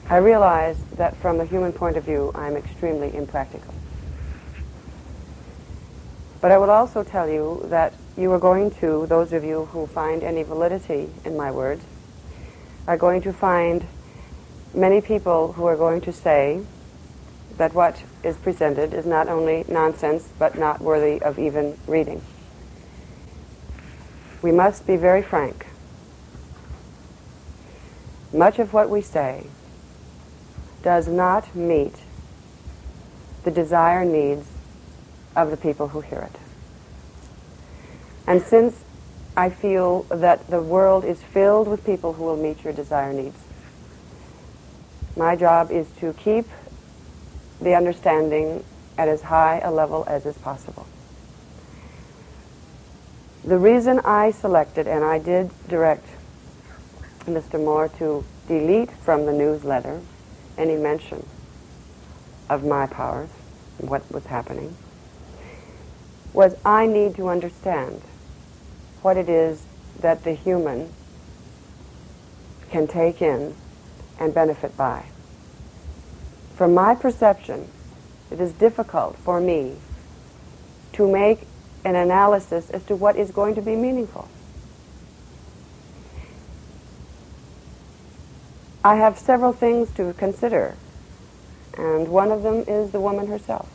I realize that from a human point of view, I'm extremely impractical. But I will also tell you that you are going to, those of you who find any validity in my words, are going to find many people who are going to say that what is presented is not only nonsense, but not worthy of even reading. We must be very frank. Much of what we say does not meet the desire needs of the people who hear it. And since I feel that the world is filled with people who will meet your desire needs, my job is to keep the understanding at as high a level as is possible. The reason I selected, and I did direct Mr. Moore to delete from the newsletter any mention of my powers, what was happening, was I need to understand what it is that the human can take in and benefit by. From my perception, it is difficult for me to make an analysis as to what is going to be meaningful. I have several things to consider, and one of them is the woman herself.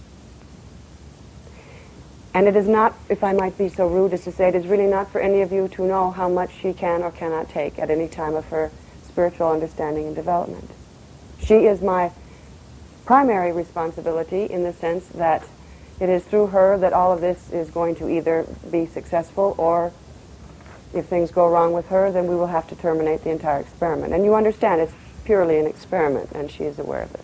And it is not, if I might be so rude as to say, it is really not for any of you to know how much she can or cannot take at any time of her spiritual understanding and development. She is my primary responsibility in the sense that it is through her that all of this is going to either be successful, or if things go wrong with her, then we will have to terminate the entire experiment. And you understand it's purely an experiment, and she is aware of it.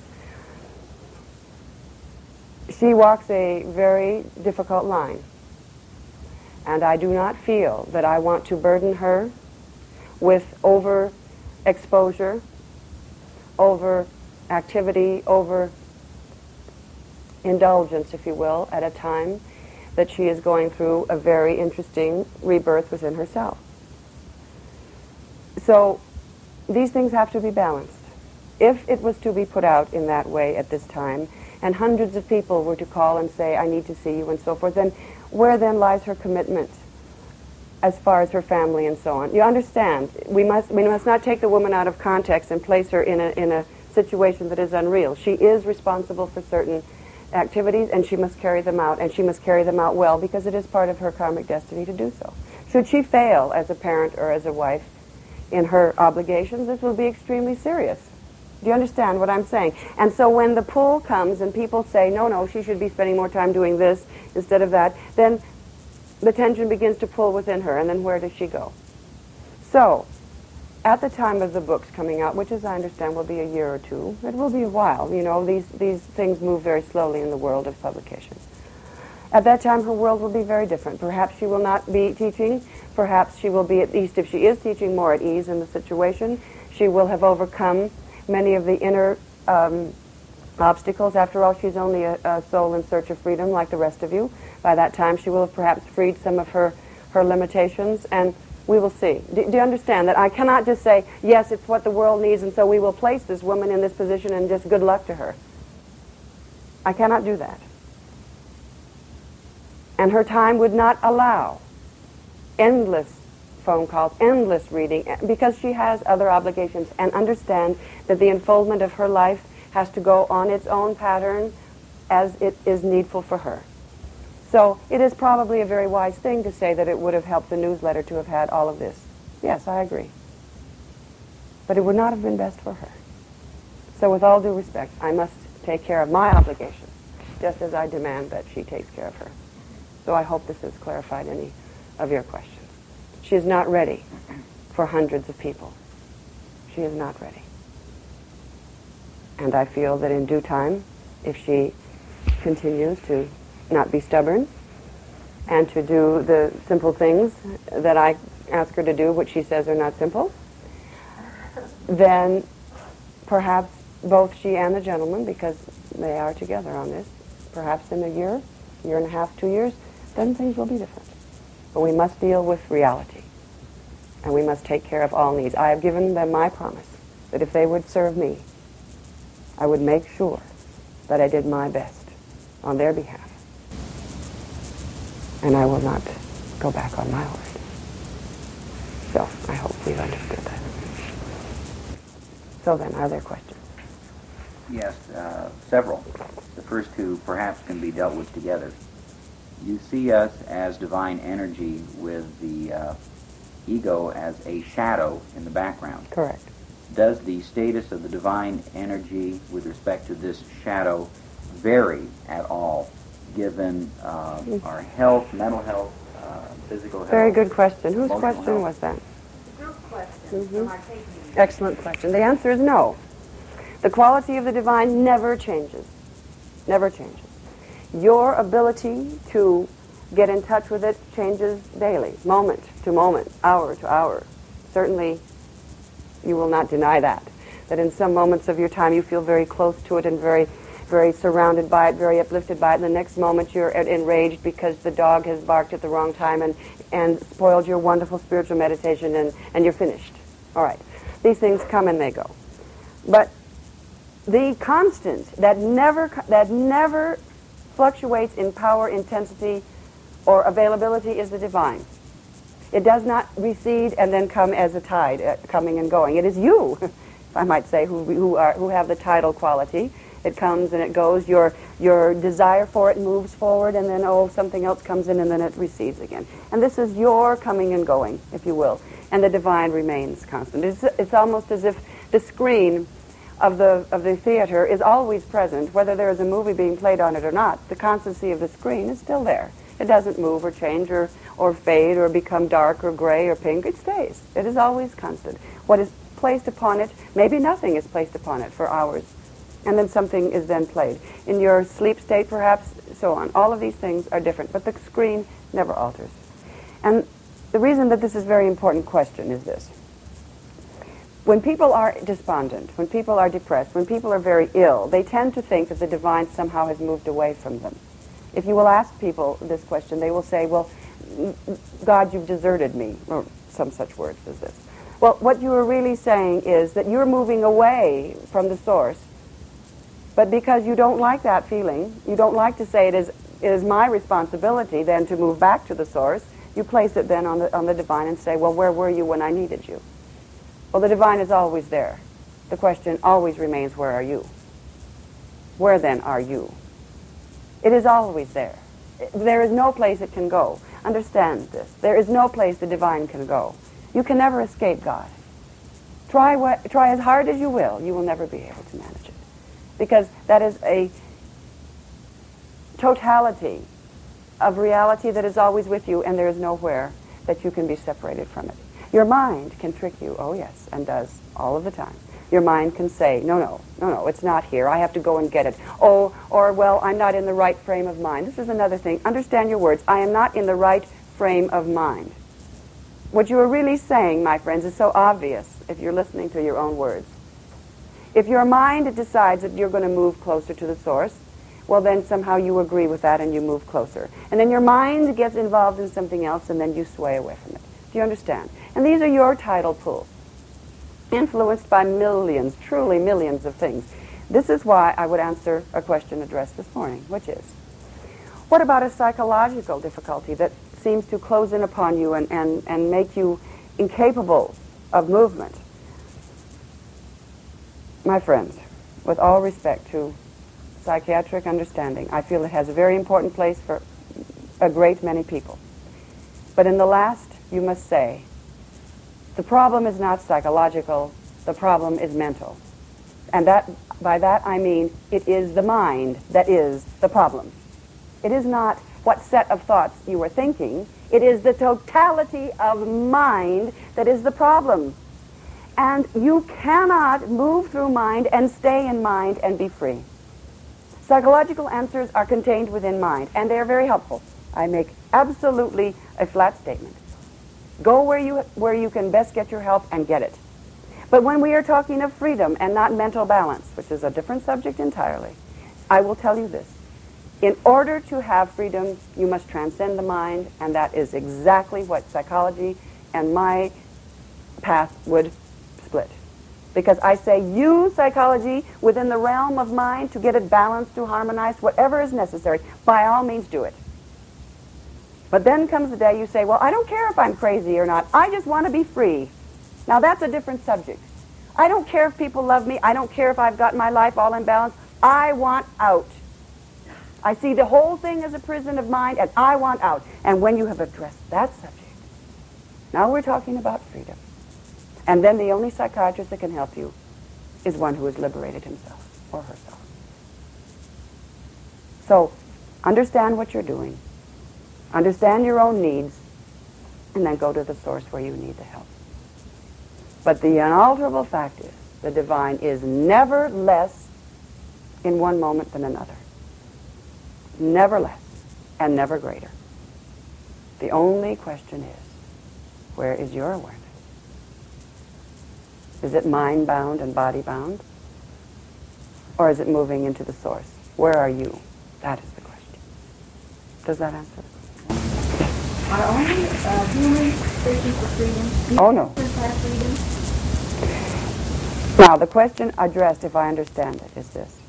She walks a very difficult line, and I do not feel that I want to burden her with over-exposure, over-activity, over-indulgence, if you will, at a time that she is going through a very interesting rebirth within herself. So these things have to be balanced. If it was to be put out in that way at this time, and hundreds of people were to call and say, I need to see you and so forth, then where then lies her commitment as far as her family and so on? You understand, we must not take the woman out of context and place her in a situation that is unreal. She is responsible for certain activities, and she must carry them out, and she must carry them out well, because it is part of her karmic destiny to do so. Should she fail as a parent or as a wife in her obligations, this will be extremely serious. Do you understand what I'm saying? And so when the pull comes and people say, no, she should be spending more time doing this instead of that, then the tension begins to pull within her, and then where does she go? So, at the time of the books coming out, which as I understand will be a year or two, it will be a while, you know, these things move very slowly in the world of publication. At that time, her world will be very different. Perhaps she will not be teaching. Perhaps she will be, at least if she is teaching, more at ease in the situation. She will have overcome many of the inner obstacles. After all, she's only a soul in search of freedom like the rest of you. By that time, she will have perhaps freed some of her limitations, and we will see. Do you understand that I cannot just say, yes, it's what the world needs, and so we will place this woman in this position and just good luck to her? I cannot do that. And her time would not allow endless phone calls, endless reading, because she has other obligations. And understand that the unfoldment of her life has to go on its own pattern as it is needful for her. So it is probably a very wise thing to say that it would have helped the newsletter to have had all of this. Yes, I agree. But it would not have been best for her. So with all due respect, I must take care of my obligation, just as I demand that she takes care of her. So I hope this has clarified any of your questions. She is not ready for hundreds of people. She is not ready. And I feel that in due time, if she continues to not be stubborn and to do the simple things that I ask her to do, which she says are not simple, then perhaps both she and the gentleman, because they are together on this, perhaps in a year and a half, 2 years, then things will be different. But we must deal with reality, and we must take care of all needs. I have given them my promise that if they would serve me, I would make sure that I did my best on their behalf. And I will not go back on my word. So I hope we've understood that. So then, are there questions? Yes, several. The first two perhaps can be dealt with together. You see us as divine energy with the ego as a shadow in the background. Correct. Does the status of the divine energy with respect to this shadow vary at all, given our health, mental health, physical health? Very good question. Whose question health? was that? Group question from our taking. Excellent question. The answer is no. The quality of the divine never changes. Never changes. Your ability to get in touch with it changes daily, moment to moment, hour to hour. Certainly, you will not deny that in some moments of your time you feel very close to it and very, very surrounded by it, very uplifted by it. And the next moment you're enraged because the dog has barked at the wrong time and spoiled your wonderful spiritual meditation, and you're finished. All right. These things come and they go. But the constant that never fluctuates in power, intensity, or availability is the divine. It does not recede and then come as a tide, coming and going. It is you, if I might say, who have the tidal quality. It comes and it goes. Your desire for it moves forward, and then something else comes in, and then it recedes again. And this is your coming and going, if you will, and the divine remains constant. It's almost as if the screen of the theater is always present, whether there is a movie being played on it or not. The constancy of the screen is still there. It doesn't move or change or fade or become dark or gray or pink. It stays. It is always constant. What is placed upon it, maybe nothing is placed upon it for hours, and then something is then played. In your sleep state, perhaps, so on. All of these things are different, but the screen never alters. And the reason that this is a very important question is this. When people are despondent, when people are depressed, when people are very ill, they tend to think that the divine somehow has moved away from them. If you will ask people this question, they will say, well, God, you've deserted me, or some such words as this. Well, what you are really saying is that you're moving away from the source, but because you don't like that feeling, you don't like to say it is my responsibility then to move back to the source, you place it then on the divine and say, well, where were you when I needed you? Well, the divine is always there. The question always remains, where are you? Where then are you? It is always there. There is no place it can go. Understand this. There is no place the divine can go. You can never escape God. Try as hard as you will never be able to manage it. Because that is a totality of reality that is always with you, and there is nowhere that you can be separated from it. Your mind can trick you, oh yes, and does all of the time. Your mind can say, no, it's not here. I have to go and get it. Oh, or, well, I'm not in the right frame of mind. This is another thing. Understand your words. I am not in the right frame of mind. What you are really saying, my friends, is so obvious if you're listening to your own words. If your mind decides that you're going to move closer to the source, well, then somehow you agree with that and you move closer. And then your mind gets involved in something else, and then you sway away from it. Do you understand? And these are your tidal pools, influenced by millions, truly millions of things. This is why I would answer a question addressed this morning, which is, what about a psychological difficulty that seems to close in upon you and make you incapable of movement? My friends, with all respect to psychiatric understanding, I feel it has a very important place for a great many people. But in the last, you must say, the problem is not psychological, the problem is mental. And by that I mean it is the mind that is the problem. It is not what set of thoughts you are thinking, it is the totality of mind that is the problem. And you cannot move through mind and stay in mind and be free. Psychological answers are contained within mind, and they are very helpful. I make absolutely a flat statement. Go where you can best get your help and get it. But when we are talking of freedom and not mental balance, which is a different subject entirely, I will tell you this. In order to have freedom, you must transcend the mind, and that is exactly what psychology and my path would split. Because I say, use psychology within the realm of mind to get it balanced, to harmonize, whatever is necessary. By all means, do it. But then comes the day you say, well, I don't care if I'm crazy or not. I just want to be free. Now, that's a different subject. I don't care if people love me. I don't care if I've got my life all in balance. I want out. I see the whole thing as a prison of mind, and I want out. And when you have addressed that subject, now we're talking about freedom. And then the only psychiatrist that can help you is one who has liberated himself or herself. So, understand what you're doing. Understand your own needs, and then go to the source where you need the help. But the unalterable fact is, the divine is never less in one moment than another. Never less, and never greater. The only question is, where is your awareness? Is it mind-bound and body-bound? Or is it moving into the source? Where are you? That is the question. Does that answer? Are only humans searching for freedom? Oh, no. Humans have freedom? Now, the question addressed, if I understand it, is this.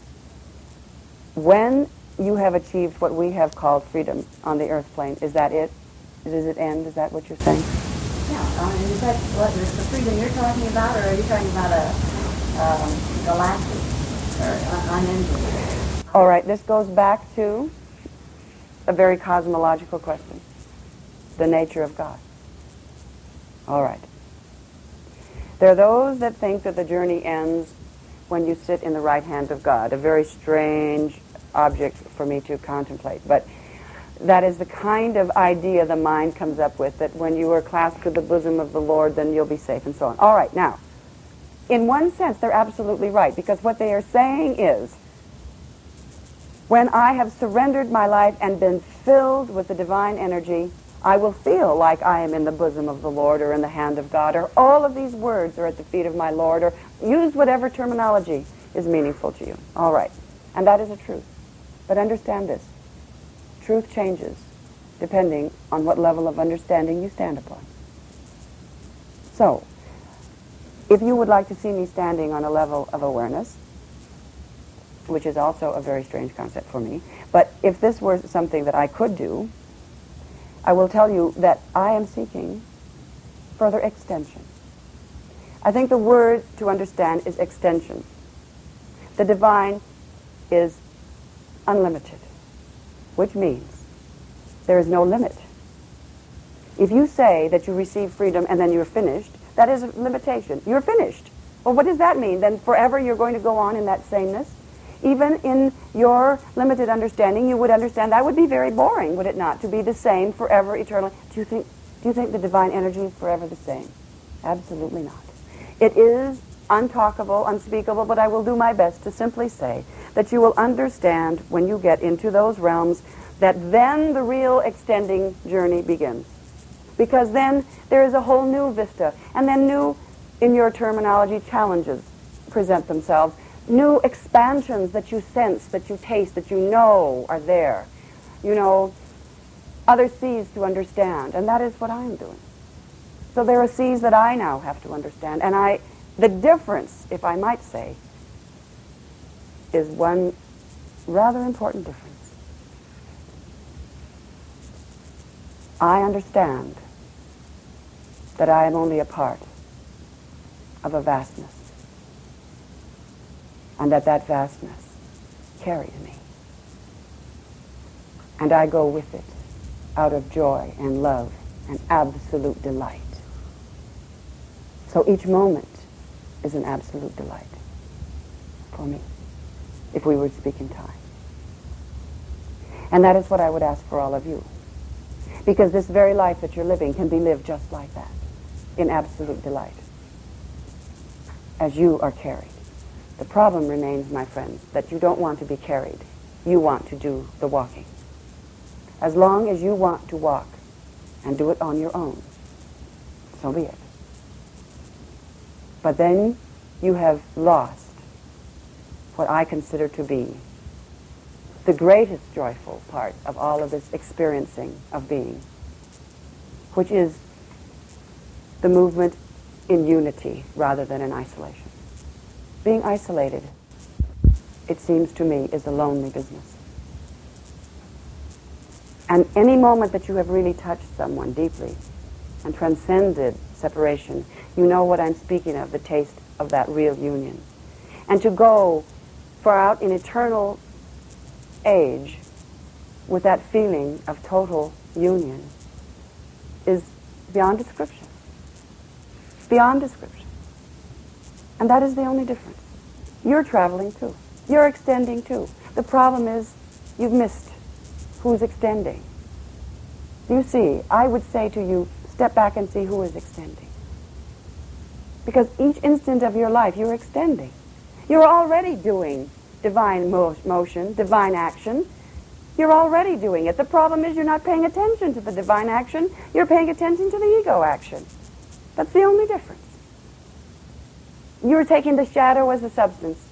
When you have achieved what we have called freedom on the earth plane, is that it? Does it end? Is that what you're saying? Yeah, and is that what is the freedom you're talking about, or are you talking about a galactic or unending? All right, this goes back to a very cosmological question. The nature of God. All right. There are those that think that the journey ends when you sit in the right hand of God, a very strange object for me to contemplate. But that is the kind of idea the mind comes up with, that when you are clasped to the bosom of the Lord, then you'll be safe, and so on. All right, now, in one sense, they're absolutely right, because what they are saying is, when I have surrendered my life and been filled with the divine energy, I will feel like I am in the bosom of the Lord or in the hand of God, or all of these words are at the feet of my Lord, or use whatever terminology is meaningful to you. All right. And that is a truth. But understand this. Truth changes depending on what level of understanding you stand upon. So, if you would like to see me standing on a level of awareness, which is also a very strange concept for me, but if this were something that I could do, I will tell you that I am seeking further extension. I think the word to understand is extension. The divine is unlimited, which means there is no limit. If you say that you receive freedom and then you're finished, that is a limitation. You're finished. Well, what does that mean? Then forever you're going to go on in that sameness? Even in your limited understanding, you would understand that would be very boring, would it not, to be the same forever, eternally? Do you think the divine energy is forever the same? Absolutely not. It is untalkable, unspeakable, but I will do my best to simply say that you will understand when you get into those realms that then the real extending journey begins. Because then there is a whole new vista, and then new, in your terminology, challenges present themselves. New expansions that you sense, that you taste, that you know are there. You know, other seas to understand, and that is what I'm doing. So there are seas that I now have to understand, and the difference, if I might say, is one rather important difference. I understand that I am only a part of a vastness, and that vastness carries me. And I go with it out of joy and love and absolute delight. So each moment is an absolute delight for me, if we were to speak in time. And that is what I would ask for all of you. Because this very life that you're living can be lived just like that, in absolute delight, as you are carried. The problem remains, my friends, that you don't want to be carried. You want to do the walking. As long as you want to walk and do it on your own, so be it. But then you have lost what I consider to be the greatest joyful part of all of this experiencing of being, which is the movement in unity rather than in isolation. Being isolated, it seems to me, is a lonely business. And any moment that you have really touched someone deeply and transcended separation, you know what I'm speaking of, the taste of that real union. And to go far out in eternal age with that feeling of total union is beyond description. Beyond description. And that is the only difference. You're traveling too. You're extending too. The problem is you've missed who's extending. You see, I would say to you, step back and see who is extending. Because each instant of your life, you're extending. You're already doing divine motion, divine action. You're already doing it. The problem is you're not paying attention to the divine action. You're paying attention to the ego action. That's the only difference. You're taking the shadow as the substance,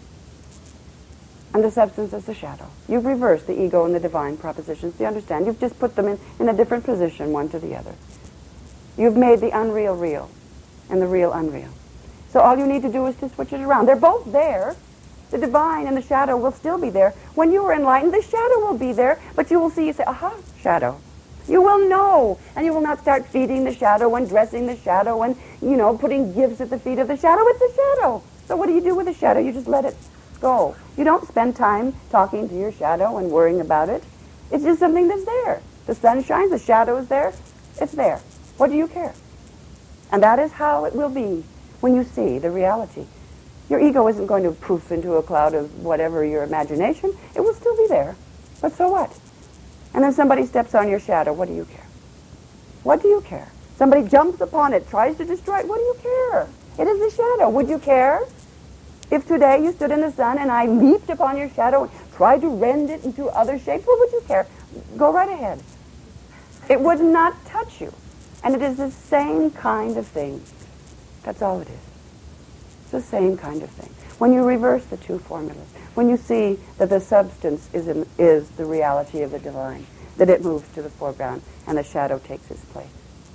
and the substance as the shadow. You've reversed the ego and the divine propositions. Do you understand? You've just put them in a different position, one to the other. You've made the unreal real and the real unreal. So all you need to do is to switch it around. They're both there. The divine and the shadow will still be there. When you are enlightened, the shadow will be there, but you will see, you say, aha, shadow. You will know, and you will not start feeding the shadow and dressing the shadow and, putting gifts at the feet of the shadow. It's a shadow. So what do you do with the shadow? You just let it go. You don't spend time talking to your shadow and worrying about it. It's just something that's there. The sun shines, the shadow is there, it's there. What do you care? And that is how it will be when you see the reality. Your ego isn't going to poof into a cloud of whatever your imagination. It will still be there. But so what? And then somebody steps on your shadow. What do you care? What do you care? Somebody jumps upon it, tries to destroy it. What do you care? It is the shadow. Would you care? If today you stood in the sun and I leaped upon your shadow and tried to rend it into other shapes, what would you care? Go right ahead. It would not touch you. And it is the same kind of thing. That's all it is. It's the same kind of thing. When you reverse the two formulas, when you see that the substance is the reality of the divine, that it moves to the foreground and the shadow takes its place.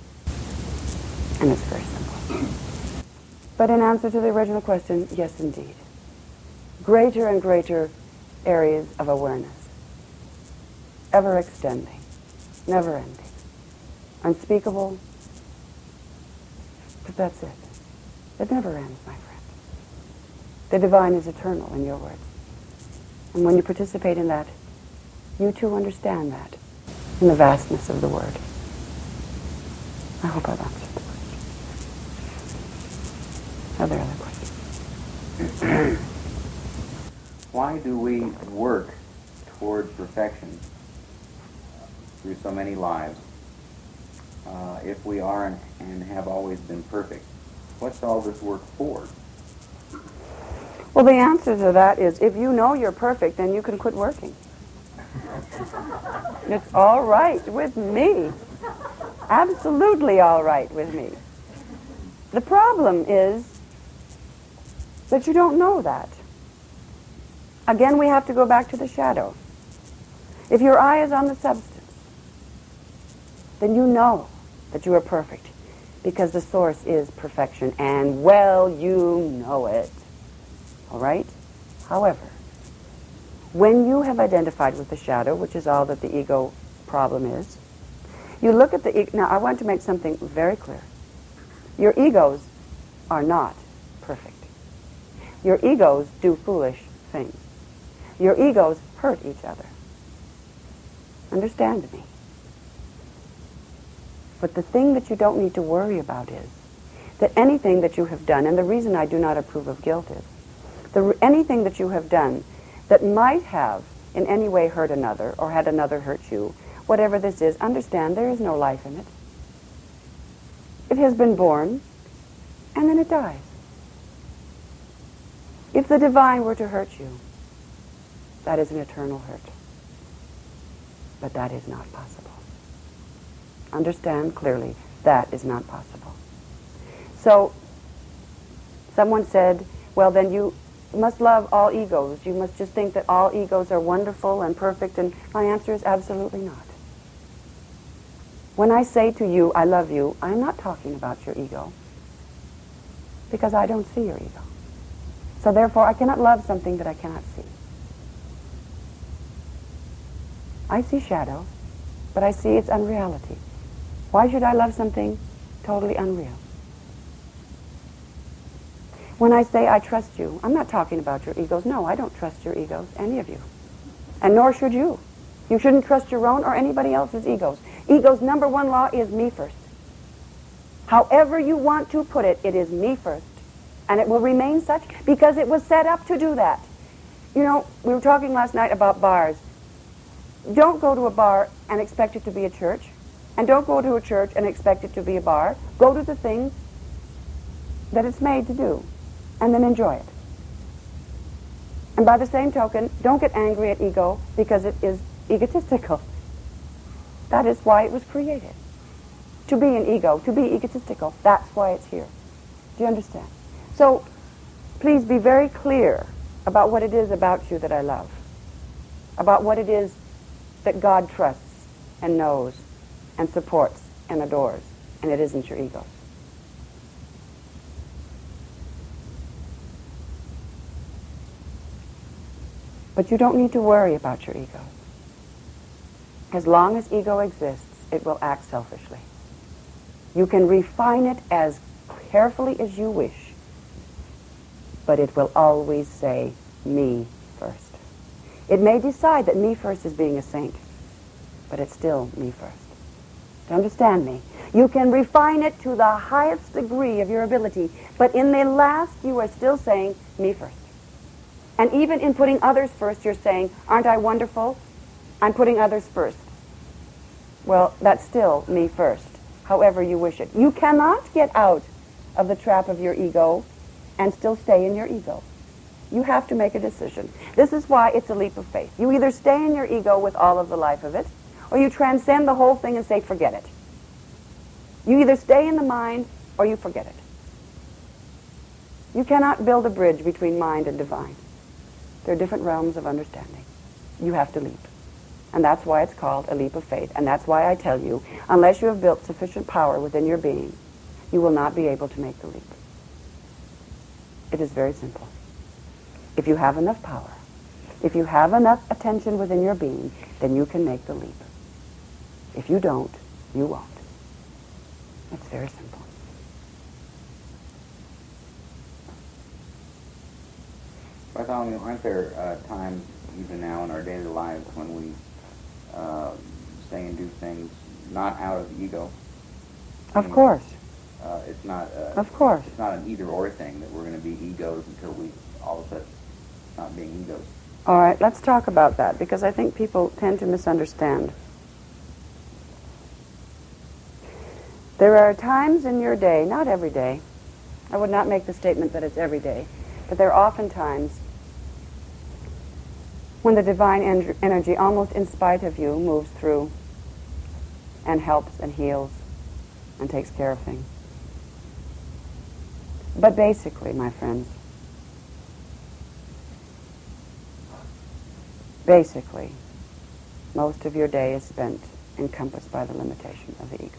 And it's very simple. But in answer to the original question, yes, indeed. Greater and greater areas of awareness. Ever extending. Never ending. Unspeakable. But that's it. It never ends, my friend. The divine is eternal, in your words. And when you participate in that, you too understand that in the vastness of the word. I hope I've answered the question. Are there other questions? Why do we work toward perfection through so many lives if we are and have always been perfect? What's all this work for? Well, the answer to that is, if you know you're perfect, then you can quit working. It's all right with me. Absolutely all right with me. The problem is that you don't know that. Again, we have to go back to the shadow. If your eye is on the substance, then you know that you are perfect, because the source is perfection, and well, you know it. All right? However, when you have identified with the shadow, which is all that the ego problem is, you look at the ego. Now, I want to make something very clear. Your egos are not perfect. Your egos do foolish things. Your egos hurt each other. Understand me. But the thing that you don't need to worry about is that anything that you have done, and the reason I do not approve of guilt is, anything that you have done that might have in any way hurt another or had another hurt you, whatever this is, understand there is no life in it. It has been born, and then it dies. If the divine were to hurt you, that is an eternal hurt. But that is not possible. Understand clearly, that is not possible. So, someone said, well, then you must love all egos. You must just think that all egos are wonderful and perfect, and my answer is absolutely not. When I say to you, I love you, I'm not talking about your ego, because I don't see your ego. So therefore, I cannot love something that I cannot see. I see shadow, but I see its unreality. Why should I love something totally unreal? When I say I trust you, I'm not talking about your egos. No, I don't trust your egos, any of you. And nor should you. You shouldn't trust your own or anybody else's egos. Ego's number one law is me first. However you want to put it, it is me first. And it will remain such because it was set up to do that. You know, we were talking last night about bars. Don't go to a bar and expect it to be a church. And don't go to a church and expect it to be a bar. Go to the things that it's made to do. And then enjoy it. And by the same token, don't get angry at ego because it is egotistical. That is why it was created. To be an ego, to be egotistical. That's why it's here. Do you understand? So, please be very clear about what it is about you that I love. About what it is that God trusts and knows and supports and adores. And it isn't your ego. But you don't need to worry about your ego. As long as ego exists, it will act selfishly. You can refine it as carefully as you wish, but it will always say, me first. It may decide that me first is being a saint, but it's still me first. Do you understand me? You can refine it to the highest degree of your ability, but in the last, you are still saying, me first. And even in putting others first, you're saying, aren't I wonderful? I'm putting others first. Well, that's still me first, however you wish it. You cannot get out of the trap of your ego and still stay in your ego. You have to make a decision. This is why it's a leap of faith. You either stay in your ego with all of the life of it, or you transcend the whole thing and say, forget it. You either stay in the mind, or you forget it. You cannot build a bridge between mind and divine. There are different realms of understanding. You have to leap. And that's why it's called a leap of faith. And that's why I tell you, unless you have built sufficient power within your being, you will not be able to make the leap. It is very simple. If you have enough power, if you have enough attention within your being, then you can make the leap. If you don't, you won't. It's very simple. Bartholomew, aren't there times, even now in our daily lives, when we say and do things not out of ego? Of course. It's not. Of course. It's not an either-or thing that we're going to be egos until we all of a sudden not being egos. All right, let's talk about that, because I think people tend to misunderstand. There are times in your day, not every day, I would not make the statement that it's every day, but there are often times when the divine energy, almost in spite of you, moves through and helps and heals and takes care of things. But basically, my friends, basically, most of your day is spent encompassed by the limitation of the ego.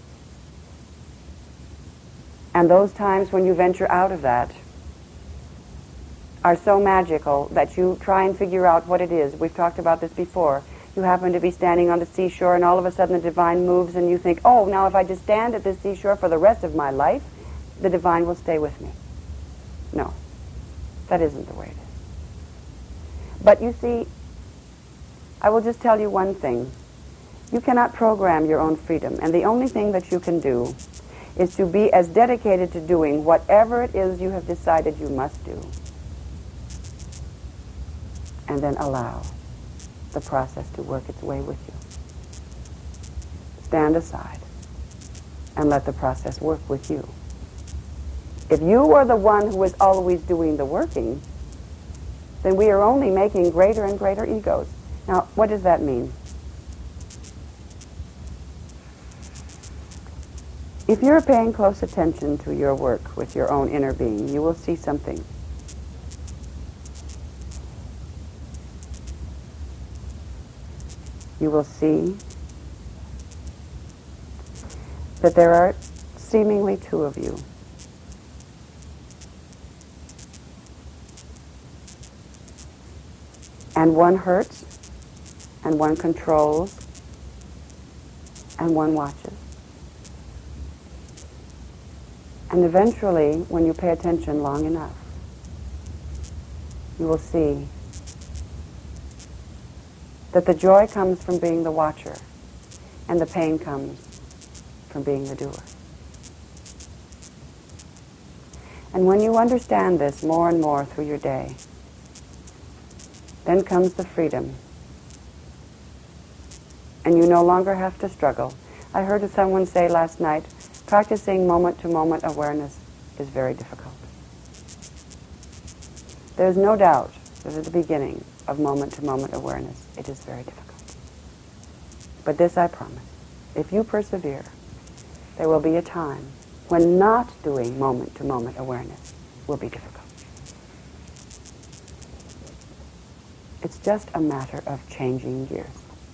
And those times when you venture out of that are so magical that you try and figure out what it is. We've talked about this before. You happen to be standing on the seashore and all of a sudden the divine moves and you think, oh, now if I just stand at this seashore for the rest of my life, the divine will stay with me. No, that isn't the way it is. But you see, I will just tell you one thing. You cannot program your own freedom, and the only thing that you can do is to be as dedicated to doing whatever it is you have decided you must do, and then allow the process to work its way with you. Stand aside and let the process work with you. If you are the one who is always doing the working, then we are only making greater and greater egos. Now, what does that mean? If you're paying close attention to your work with your own inner being, you will see something. You will see that there are seemingly two of you. And one hurts, and one controls, and one watches. And eventually, when you pay attention long enough, you will see that the joy comes from being the watcher, and the pain comes from being the doer. And when you understand this more and more through your day, then comes the freedom. And you no longer have to struggle. I heard someone say last night, practicing moment-to-moment awareness is very difficult. There's no doubt that at the beginning of moment-to-moment awareness, it is very difficult. But this I promise, if you persevere, there will be a time when not doing moment-to-moment awareness will be difficult. It's just a matter of changing gears.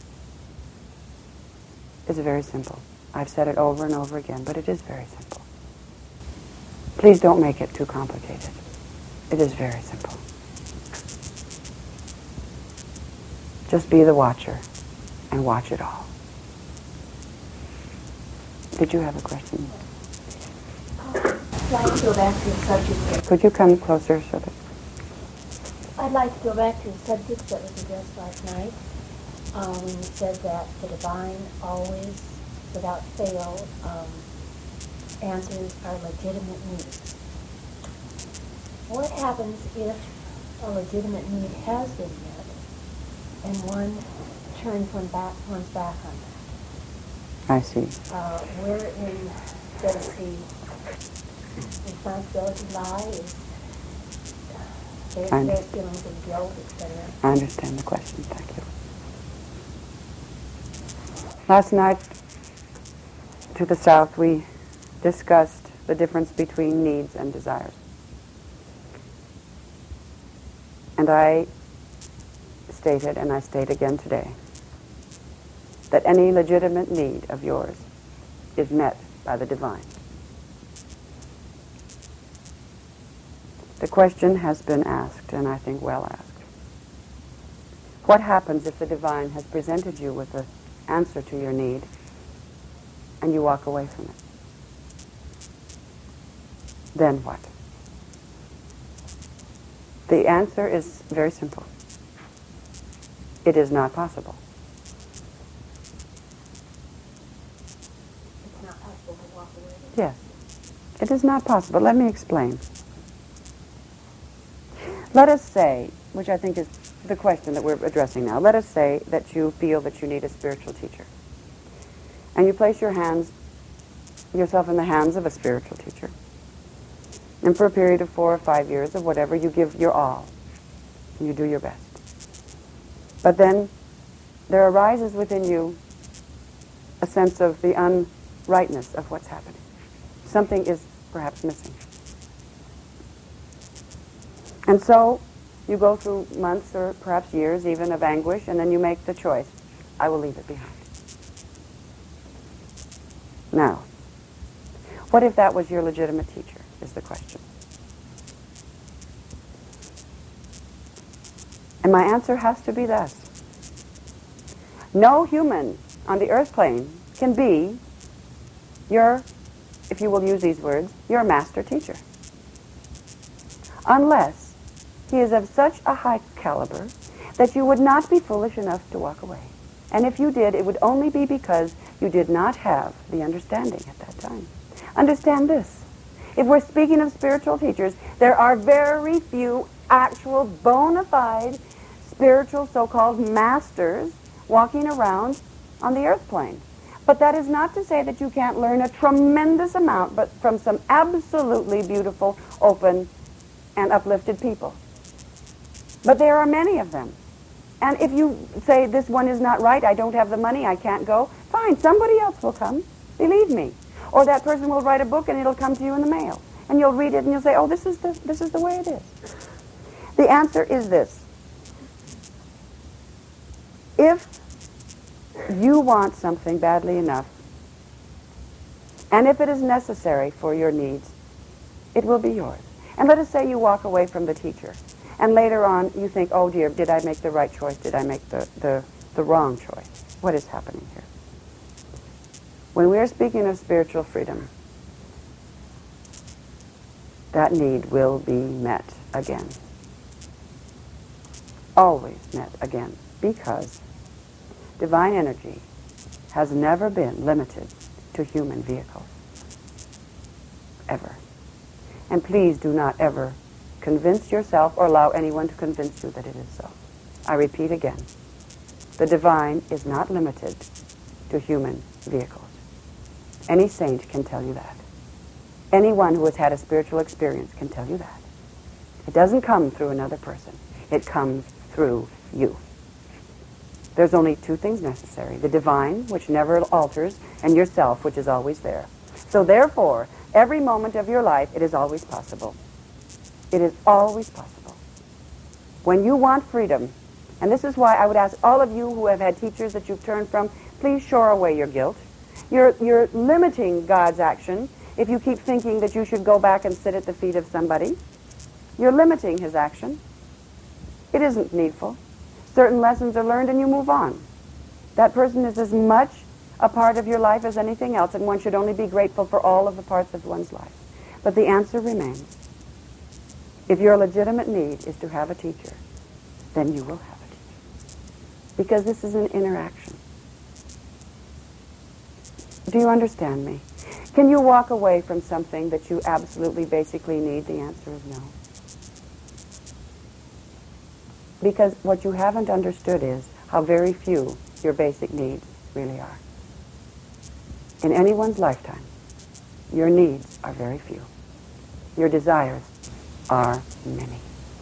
It's very simple. I've said it over and over again, but it is very simple. Please don't make it too complicated. It is very simple. Just be the watcher and watch it all. Did you have a question? I'd like to go back to the subject. Could you come closer so that... I'd like to go back to the subject that was addressed last night, when you said that the divine always, without fail, answers our legitimate needs. What happens if a legitimate need has been met and one turns one's back on that? I see. Wherein does the responsibility lie? Is there's feelings of guilt, etc.? I understand the question. Thank you. Last night, to the south, we discussed the difference between needs and desires. And I stated, and I state again today, that any legitimate need of yours is met by the divine. The question has been asked, and I think well asked. What happens if the divine has presented you with an answer to your need and you walk away from it? Then what? The answer is very simple. It is not possible. It's not possible to walk away. Yes. It is not possible. Let me explain. Let us say, which I think is the question that we're addressing now, let us say that you feel that you need a spiritual teacher. And you place yourself in the hands of a spiritual teacher. And for a period of 4 or 5 years or whatever, you give your all. You do your best. But then there arises within you a sense of the unrightness of what's happening. Something is perhaps missing. And so you go through months or perhaps years even of anguish, and then you make the choice, I will leave it behind. Now, what if that was your legitimate teacher, is the question. And my answer has to be thus. No human on the earth plane can be your, if you will use these words, your master teacher. Unless he is of such a high caliber that you would not be foolish enough to walk away. And if you did, it would only be because you did not have the understanding at that time. Understand this. If we're speaking of spiritual teachers, there are very few actual bona fide spiritual so-called masters walking around on the earth plane. But that is not to say that you can't learn a tremendous amount but from some absolutely beautiful, open, and uplifted people. But there are many of them. And if you say, this one is not right, I don't have the money, I can't go, fine, somebody else will come. Believe me. Or that person will write a book and it'll come to you in the mail. And you'll read it and you'll say, oh, this is the way it is. The answer is this. If you want something badly enough, and if it is necessary for your needs, it will be yours. And let us say you walk away from the teacher, And later on, you think, oh dear, did I make the right choice? Did I make the wrong choice? What is happening here? When we are speaking of spiritual freedom, that need will be met again. Always met again. Because divine energy has never been limited to human vehicles. Ever. And please do not ever convince yourself or allow anyone to convince you that it is so. I repeat again, the divine is not limited to human vehicles. Any saint can tell you that. Anyone who has had a spiritual experience can tell you that. It doesn't come through another person. It comes through you. There's only two things necessary: the divine, which never alters, and yourself, which is always there. So therefore, every moment of your life, it is always possible. It is always possible. When you want freedom, and this is why I would ask all of you who have had teachers that you've turned from, please shore away your guilt. You're limiting God's action if you keep thinking that you should go back and sit at the feet of somebody. You're limiting his action. It isn't needful. Certain lessons are learned and you move on. That person is as much a part of your life as anything else, and one should only be grateful for all of the parts of one's life. But the answer remains. If your legitimate need is to have a teacher, then you will have a teacher. Because this is an interaction. Do you understand me? Can you walk away from something that you absolutely basically need? The answer is no. Because what you haven't understood is how very few your basic needs really are. In anyone's lifetime, your needs are very few. Your desires are many.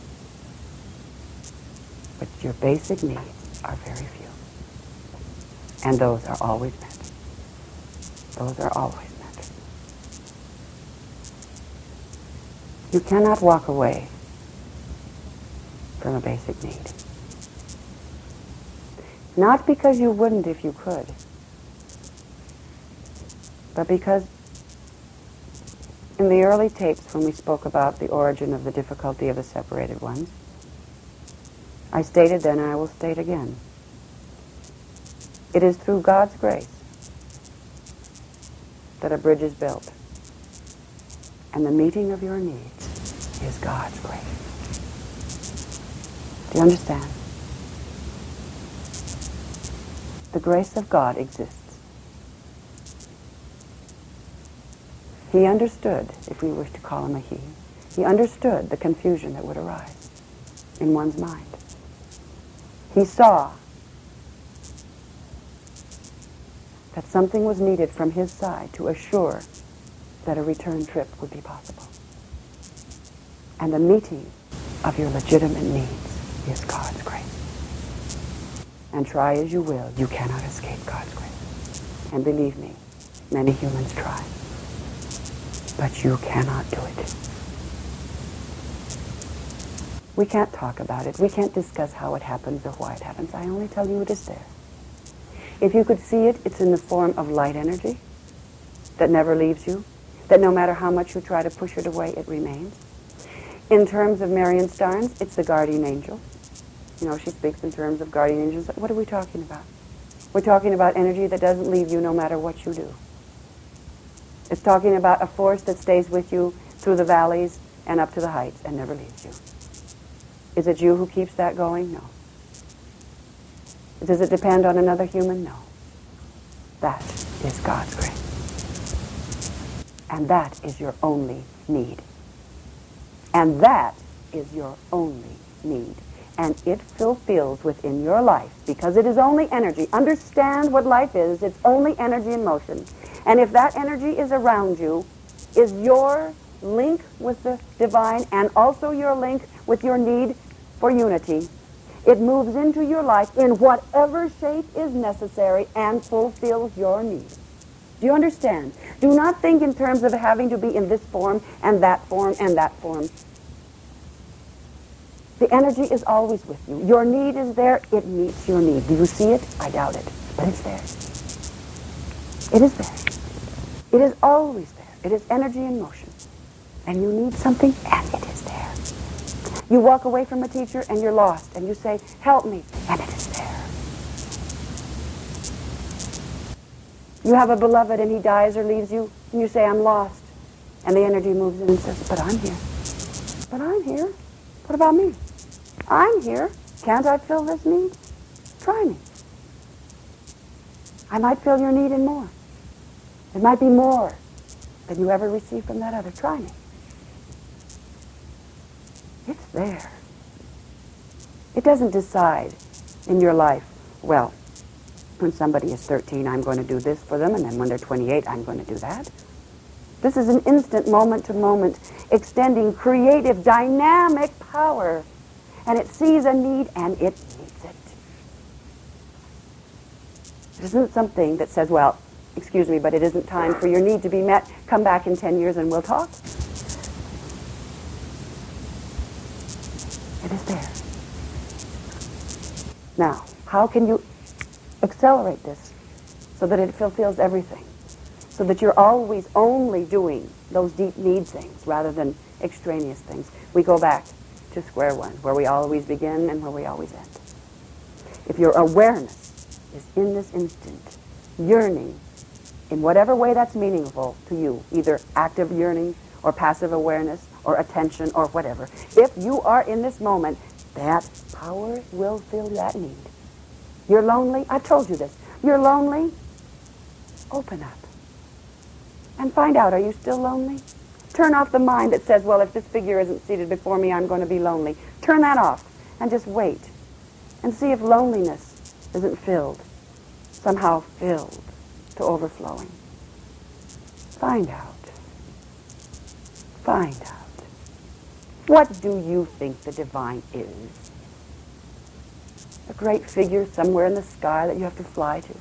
But your basic needs are very few. And those are always met. Those are always met. You cannot walk away from a basic need. Not because you wouldn't if you could, but because in the early tapes when we spoke about the origin of the difficulty of the separated ones, I stated then and I will state again, it is through God's grace that a bridge is built. And the meeting of your needs is God's grace. Do you understand? The grace of God exists. He understood, if we wish to call him a he understood the confusion that would arise in one's mind. He saw that something was needed from his side to assure that a return trip would be possible. And the meeting of your legitimate needs is God's grace. And try as you will, you cannot escape God's grace. And believe me, many humans try. But you cannot do it. We can't talk about it. We can't discuss how it happens or why it happens. I only tell you it is there. If you could see it, it's in the form of light energy that never leaves you, that no matter how much you try to push it away, it remains. In terms of Marion Starnes, it's the guardian angel. You know, she speaks in terms of guardian angels. What are we talking about? We're talking about energy that doesn't leave you no matter what you do. It's talking about a force that stays with you through the valleys and up to the heights and never leaves you. Is it you who keeps that going? No. Does it depend on another human? No. That is God's grace. And that is your only need. And that is your only need. And it fulfills within your life, because it is only energy. Understand what life is. It's only energy in motion. And if that energy is around you, is your link with the divine and also your link with your need for unity, it moves into your life in whatever shape is necessary and fulfills your needs. Do you understand? Do not think in terms of having to be in this form and that form and that form. The energy is always with you. Your need is there. It meets your need. Do you see it? I doubt it. But it's there. It is there. It is always there. It is energy in motion. And you need something, and it is there. You walk away from a teacher and you're lost, and you say, help me, and it is there. You have a beloved and he dies or leaves you, and you say, I'm lost. And the energy moves in and says, but I'm here. But I'm here. What about me? I'm here. Can't I fill this need? Try me. I might fill your need and more. It might be more than you ever received from that other. Try me. It's there. It doesn't decide in your life, well, when somebody is 13, I'm going to do this for them, and then when they're 28, I'm going to do that. This is an instant, moment-to-moment, extending creative, dynamic power. And it sees a need, and it needs it. It isn't something that says, well, excuse me, but it isn't time for your need to be met. Come back in 10 years and we'll talk. It is there. Now, how can you accelerate this so that it fulfills everything? So that you're always only doing those deep need things rather than extraneous things. We go back to square one, where we always begin and where we always end. If your awareness is in this instant, yearning in whatever way that's meaningful to you, either active yearning or passive awareness or attention or whatever, if you are in this moment, that power will fill that need. You're lonely? I told you this. You're lonely? Open up. And find out, are you still lonely? Turn off the mind that says, well, if this figure isn't seated before me, I'm going to be lonely. Turn that off and just wait and see if loneliness isn't filled, somehow filled to overflowing. Find out. Find out. What do you think the divine is? A great figure somewhere in the sky that you have to fly to.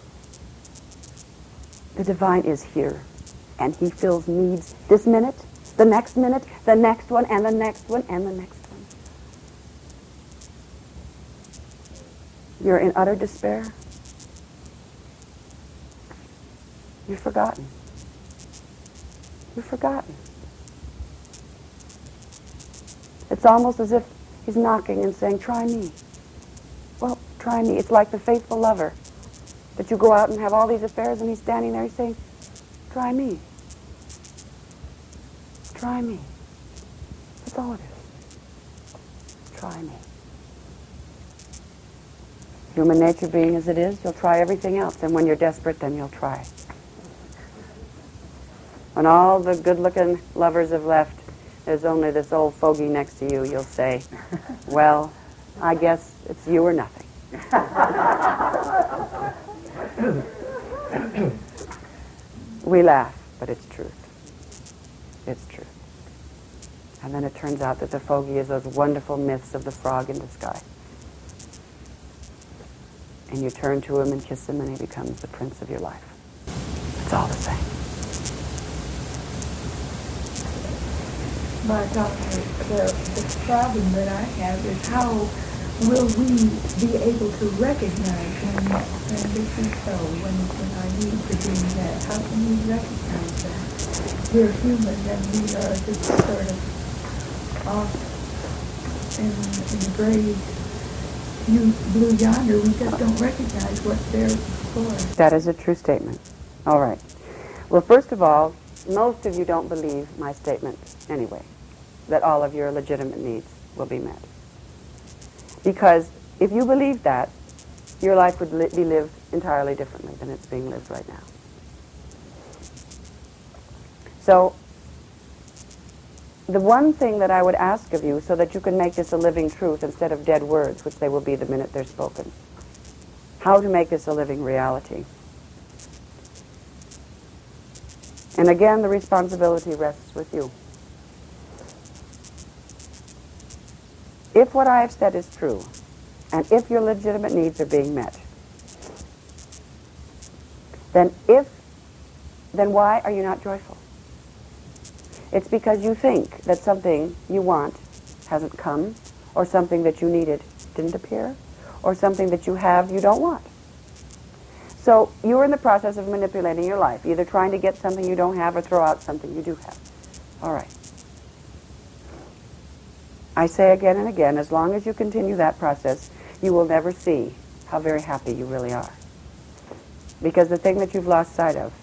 The divine is here. And he fills needs this minute, the next one, and the next one, and the next one. You're in utter despair. You're forgotten. You're forgotten. It's almost as if he's knocking and saying, try me. Well, try me. It's like the faithful lover that you go out and have all these affairs and he's standing there, he's saying, try me. Try me. That's all it is. Try me. Human nature being as it is, you'll try everything else. And when you're desperate, then you'll try. When all the good-looking lovers have left, there's only this old fogey next to you, you'll say, well, I guess it's you or nothing. We laugh, but it's truth. It's truth. And then it turns out that the fogey is those wonderful myths of the frog in the sky. And you turn to him and kiss him and he becomes the prince of your life. It's all the same. My doctor, the problem that I have is how will we be able to recognize when this is so, when our needs are being met? How can we recognize that? We're human and we are just sort of off in the grave. Blue yonder, we just don't recognize what's there for. That is a true statement. All right. Well, first of all, most of you don't believe my statement anyway, that all of your legitimate needs will be met. Because if you believed that, your life would be lived entirely differently than it's being lived right now. So, the one thing that I would ask of you, so that you can make this a living truth instead of dead words, which they will be the minute they're spoken, how to make this a living reality. And again, the responsibility rests with you. If what I have said is true, and if your legitimate needs are being met, then why are you not joyful? It's because you think that something you want hasn't come, or something that you needed didn't appear, or something that you have you don't want. So you're in the process of manipulating your life, either trying to get something you don't have or throw out something you do have. All right. I say again and again, as long as you continue that process, you will never see how very happy you really are. Because the thing that you've lost sight of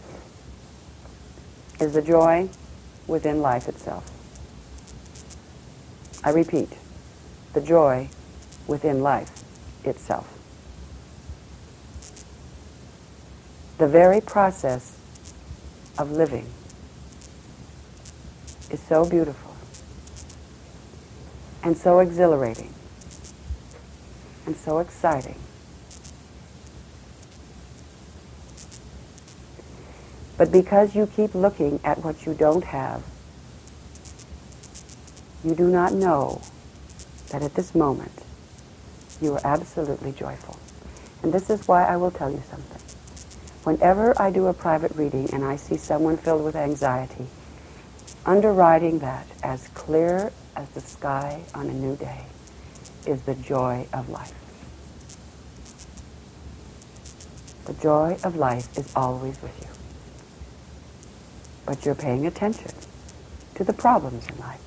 is the joy within life itself. I repeat, the joy within life itself. The very process of living is so beautiful and so exhilarating and so exciting. But because you keep looking at what you don't have, you do not know that at this moment you are absolutely joyful. And this is why I will tell you something. Whenever I do a private reading and I see someone filled with anxiety, underwriting that as clear as the sky on a new day is the joy of life. The joy of life is always with you. But you're paying attention to the problems in life.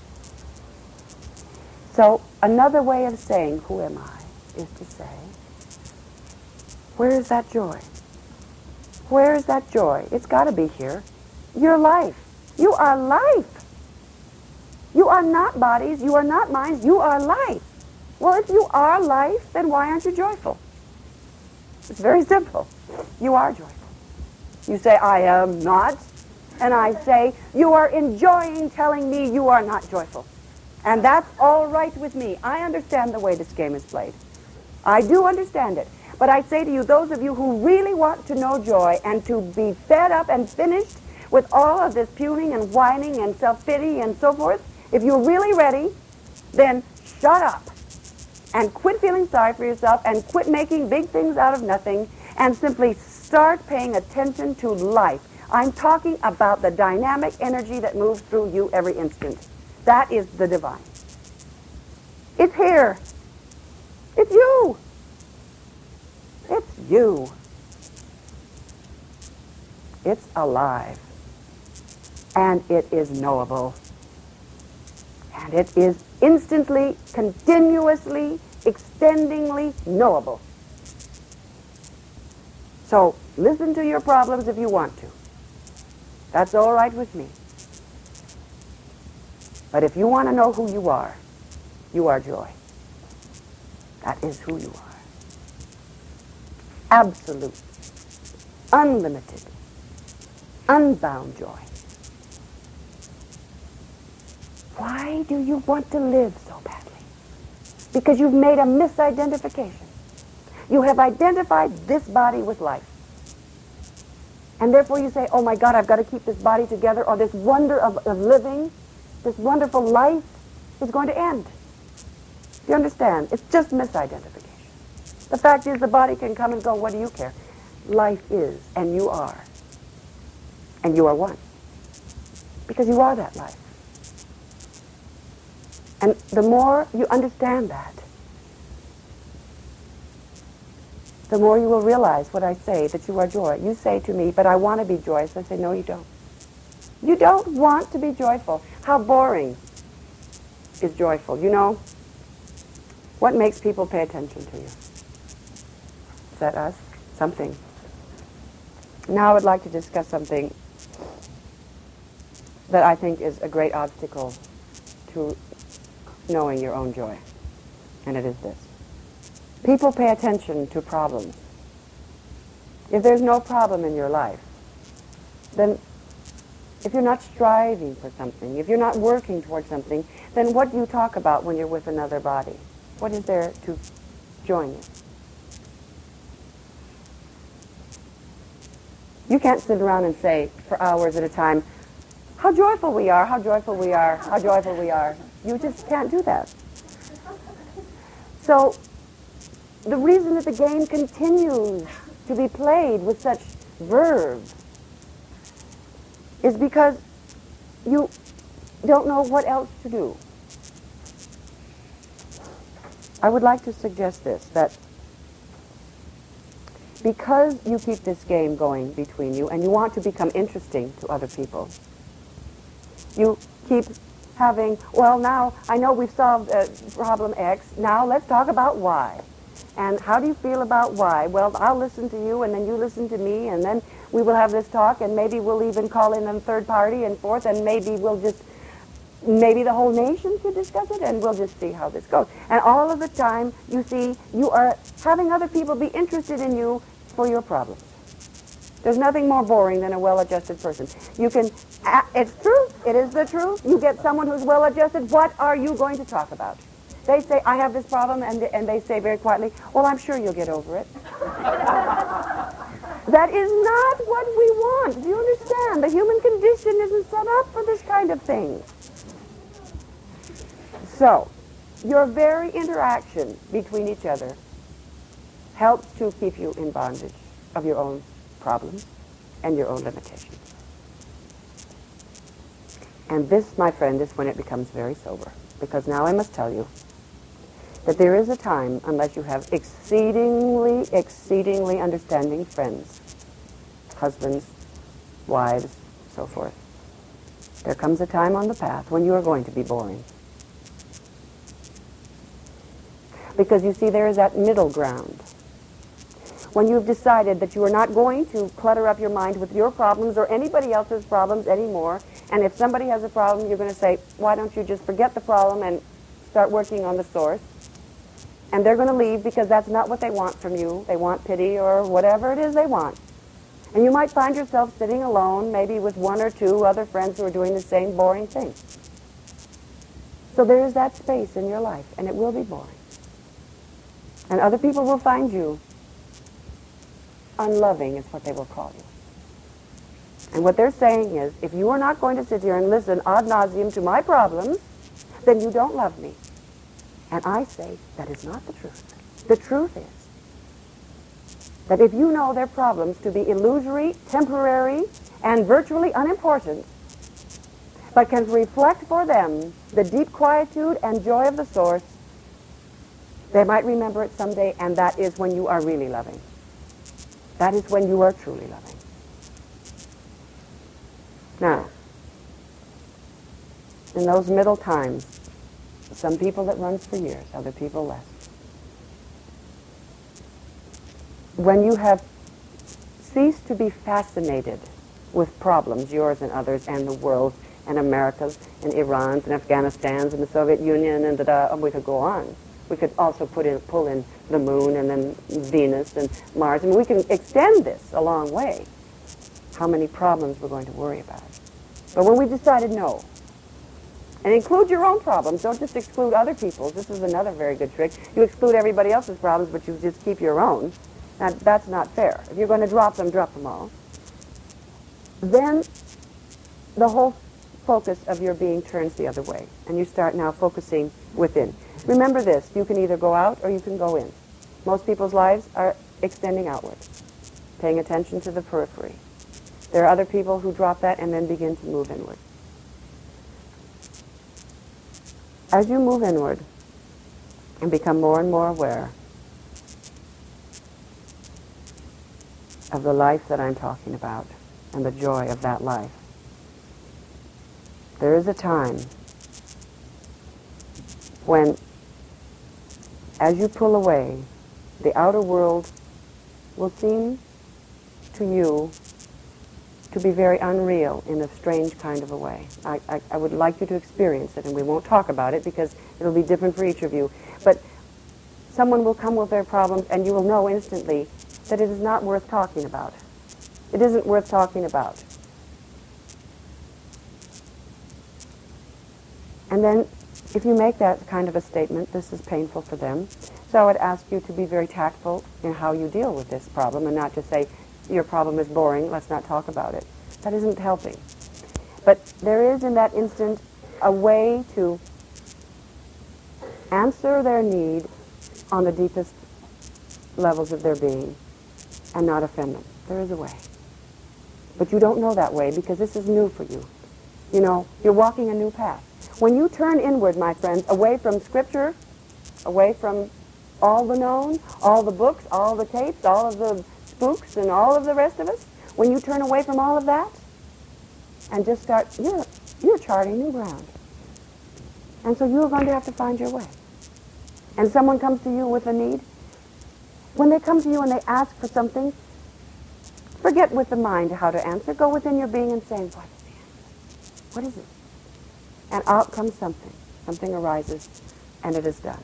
So another way of saying, who am I, is to say, where is that joy? Where is that joy? It's got to be here. You're life. You are life. You are not bodies. You are not minds. You are life. Well, if you are life, then why aren't you joyful? It's very simple. You are joyful. You say, I am not. And I say, you are enjoying telling me you are not joyful. And that's all right with me. I understand the way this game is played. I do understand it. But I say to you, those of you who really want to know joy and to be fed up and finished with all of this puning and whining and self-pity and so forth, if you're really ready, then shut up and quit feeling sorry for yourself and quit making big things out of nothing and simply start paying attention to life. I'm talking about the dynamic energy that moves through you every instant. That is the divine. It's here. It's you. It's you. It's alive. And it is knowable. And it is instantly, continuously, extendingly knowable. So listen to your problems if you want to. That's all right with me. But if you want to know who you are joy. That is who you are. Absolute, unlimited, unbound joy. Why do you want to live so badly? Because you've made a misidentification. You have identified this body with life. And therefore you say, oh my God, I've got to keep this body together, or this wonder of living, this wonderful life is going to end. Do you understand? It's just misidentification. The fact is the body can come and go. What do you care? Life is, and you are. And you are one. Because you are that life. And the more you understand that, the more you will realize what I say, that you are joy. You say to me, but I want to be joyous. I say, no, you don't. You don't want to be joyful. How boring is joyful? You know, what makes people pay attention to you? Is that us? Something. Now I would like to discuss something that I think is a great obstacle to knowing your own joy. And it is this. People pay attention to problems. If there's no problem in your life, then if you're not striving for something, if you're not working towards something, then what do you talk about when you're with another body? What is there to join you? You can't sit around and say for hours at a time, how joyful we are, how joyful we are, how joyful we are. You just can't do that. So the reason that the game continues to be played with such verve is because you don't know what else to do. I would like to suggest this, that because you keep this game going between you and you want to become interesting to other people, you keep having, well, now I know we've solved problem X, now let's talk about Y. And how do you feel about Y? Well, I'll listen to you, and then you listen to me, and then we will have this talk, and maybe we'll even call in a third party and fourth, and maybe the whole nation should discuss it, and we'll just see how this goes. And all of the time, you see, you are having other people be interested in you for your problems. There's nothing more boring than a well-adjusted person. You can, it's true, it is the truth. You get someone who's well-adjusted, what are you going to talk about? They say, I have this problem, and they say very quietly, well, I'm sure you'll get over it. That is not what we want. Do you understand? The human condition isn't set up for this kind of thing. So, your very interaction between each other helps to keep you in bondage of your own problems and your own limitations. And this, my friend, is when it becomes very sober. Because now I must tell you that there is a time, unless you have exceedingly, exceedingly understanding friends, husbands, wives, so forth, there comes a time on the path when you are going to be boring. Because you see, there is that middle ground. When you've decided that you are not going to clutter up your mind with your problems or anybody else's problems anymore, and if somebody has a problem, you're going to say, why don't you just forget the problem and start working on the source? And they're going to leave because that's not what they want from you. They want pity or whatever it is they want. And you might find yourself sitting alone, maybe with one or two other friends who are doing the same boring thing. So there is that space in your life, and it will be boring. And other people will find you unloving, is what they will call you. And what they're saying is, if you are not going to sit here and listen ad nauseum to my problems, then you don't love me. And I say that is not the truth. The truth is that if you know their problems to be illusory, temporary, and virtually unimportant, but can reflect for them the deep quietude and joy of the source, they might remember it someday, and that is when you are really loving. That is when you are truly loving. Now, in those middle times, some people it runs for years, other people less. When you have ceased to be fascinated with problems, yours and others, and the world, and America's, and Iran's, and Afghanistan's, and the Soviet Union, and and we could go on. We could also pull in the moon, and then Venus, and Mars. I mean, we can extend this a long way, how many problems we're going to worry about. But when we decided no, and include your own problems, don't just exclude other people's. This is another very good trick. You exclude everybody else's problems, but you just keep your own. Now, that's not fair. If you're going to drop them all. Then the whole focus of your being turns the other way, and you start now focusing within. Remember this, you can either go out or you can go in. Most people's lives are extending outward, paying attention to the periphery. There are other people who drop that and then begin to move inward. As you move inward and become more and more aware of the life that I'm talking about and the joy of that life, there is a time when, as you pull away, the outer world will seem to you to be very unreal in a strange kind of a way. I would like you to experience it, and we won't talk about it because it'll be different for each of you. But someone will come with their problems, and you will know instantly that it is not worth talking about. It isn't worth talking about. And then, if you make that kind of a statement, this is painful for them. So I would ask you to be very tactful in how you deal with this problem and not just say, your problem is boring, let's not talk about it. That isn't helping. But there is in that instant a way to answer their need on the deepest levels of their being and not offend them. There is a way. But you don't know that way because this is new for you. You know, you're walking a new path. When you turn inward, my friends, away from Scripture, away from all the known, all the books, all the tapes, all of the spooks, and all of the rest of us, when you turn away from all of that and just start, you're charting new ground. And so you're going to have to find your way. And someone comes to you with a need. When they come to you and they ask for something, forget with the mind how to answer. Go within your being and say, what is the answer? What is it? And out comes something. Something arises, and it is done.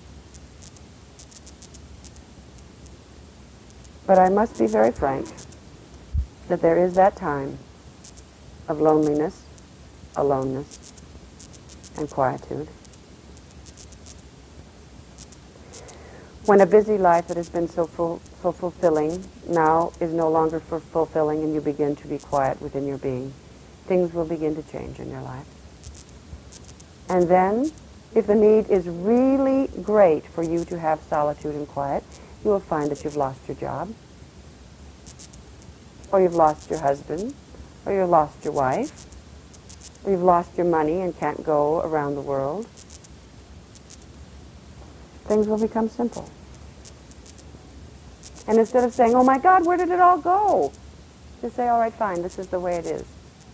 But I must be very frank that there is that time of loneliness, aloneness, and quietude. When a busy life that has been so fulfilling now is no longer fulfilling, and you begin to be quiet within your being, things will begin to change in your life. And then, if the need is really great for you to have solitude and quiet, you will find that you've lost your job, or you've lost your husband, or you've lost your wife, or you've lost your money and can't go around the world. Things will become simple. And instead of saying, oh my God, where did it all go? Just say, all right, fine, this is the way it is.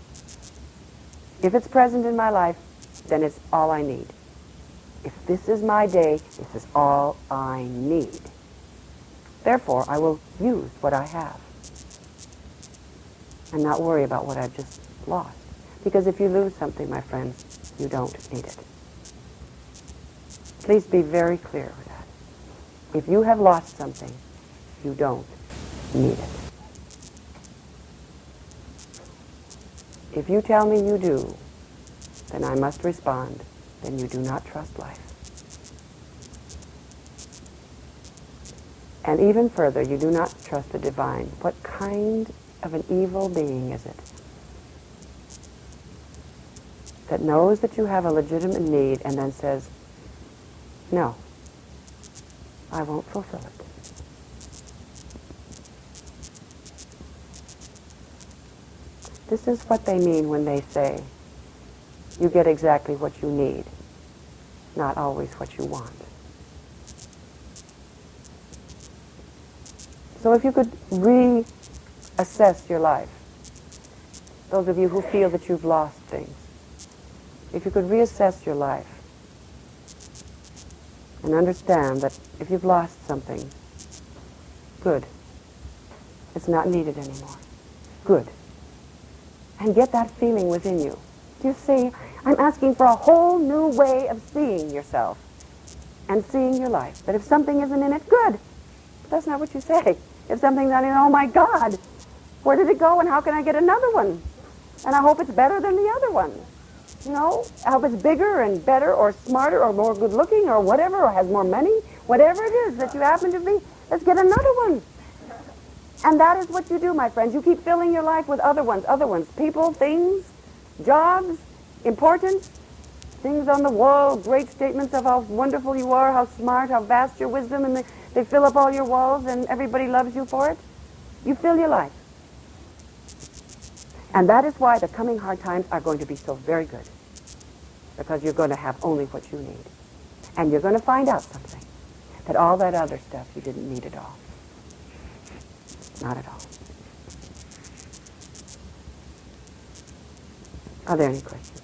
If it's present in my life, then it's all I need. If this is my day, this is all I need. Therefore, I will use what I have and not worry about what I've just lost. Because if you lose something, my friends, you don't need it. Please be very clear with that. If you have lost something, you don't need it. If you tell me you do, then I must respond, then you do not trust life. And even further, you do not trust the divine. What kind of an evil being is it that knows that you have a legitimate need and then says, no, I won't fulfill it? This is what they mean when they say, you get exactly what you need, not always what you want. So if you could reassess your life, those of you who feel that you've lost things, if you could reassess your life and understand that if you've lost something, good, it's not needed anymore. Good. And get that feeling within you. Do you see? I'm asking for a whole new way of seeing yourself and seeing your life. That if something isn't in it, good. But that's not what you say. If something's not in it, oh my God, where did it go and how can I get another one? And I hope it's better than the other one. You know, I hope it's bigger and better or smarter or more good looking or whatever, or has more money. Whatever it is that you happen to be, let's get another one. And that is what you do, my friends. You keep filling your life with other ones, people, things, jobs, importance, things on the wall, great statements of how wonderful you are, how smart, how vast your wisdom, and they fill up all your walls and everybody loves you for it. You fill your life. And that is why the coming hard times are going to be so very good. Because you're going to have only what you need. And you're going to find out something. That all that other stuff you didn't need at all. Not at all. Are there any questions?